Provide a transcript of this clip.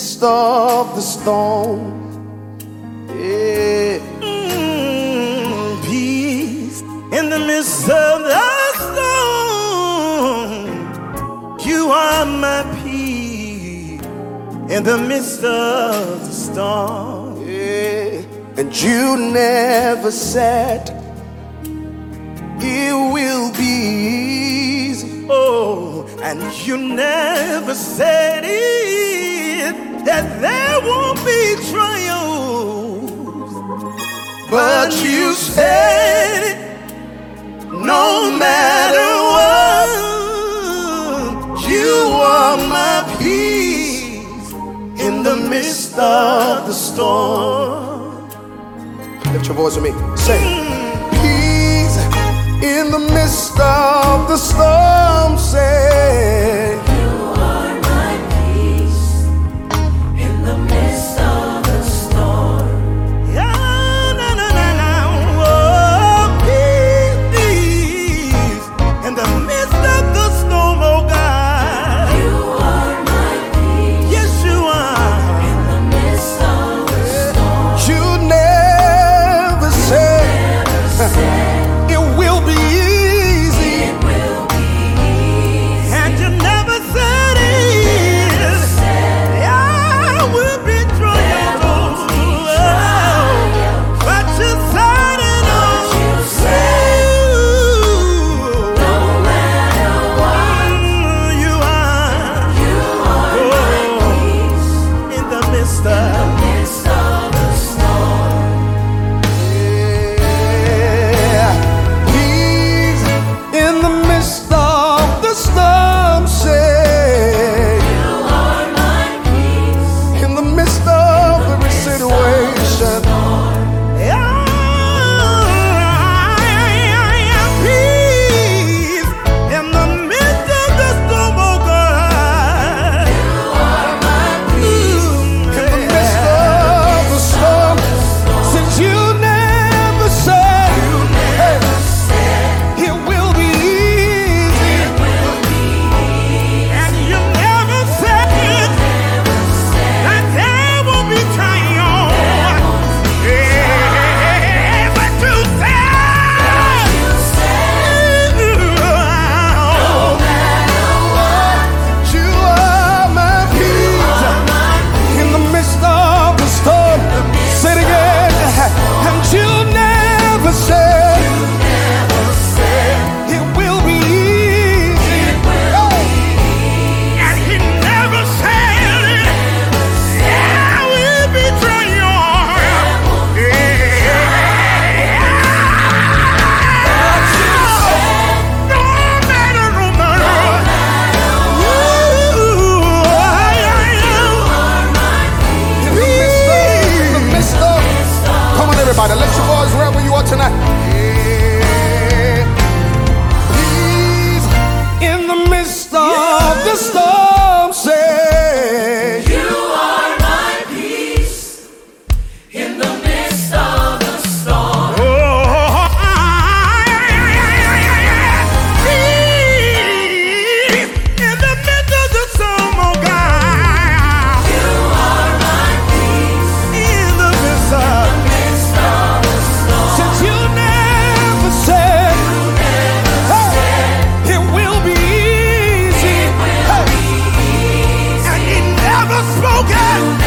midst of the storm. Yeah. Peace in the midst of the storm. You are my peace in the midst of the storm. Yeah. And you never said it will be easy. Oh, and you never said it that there won't be trials, But you said it, no matter what, you are my peace in the midst of the storm. Lift your voice with me. Say, peace in the midst of the storm. Say, You are my peace in the midst of the storm. Yeah, na, na, na, na. Oh, peace in the midst of the storm, oh God. You are my peace Yes, you are. in the midst of the storm. you never said Never said it will be easy. it will be easy. And you never said it. Yeah, we'll be trials. But you said it all. You said no matter what, You are you are my peace in the midst in the of. midst of the storm. Yeah. Peace in the midst of the storm. Say, You are my peace in the midst of every situation. Peace in the midst of the storm, oh God. You are my peace In the midst of the storm. Since you never said hey, it will be easy. And you never said that there will be trial. Yeah, but you said, You are my peace in the midst of the storm. Say it again. And you never said it will be easy. and he never said, yeah, we'll be trial. No matter, no matter. In the midst of. Come on, everybody. Let your voice wherever you are tonight. Yeah. Peace in the midst of the storm. Say, You are my peace in the midst of the storm. In the midst of the storm, oh God. You are my peace In the midst of. midst of the storm. since you never said it will be easy. And he never spoke it.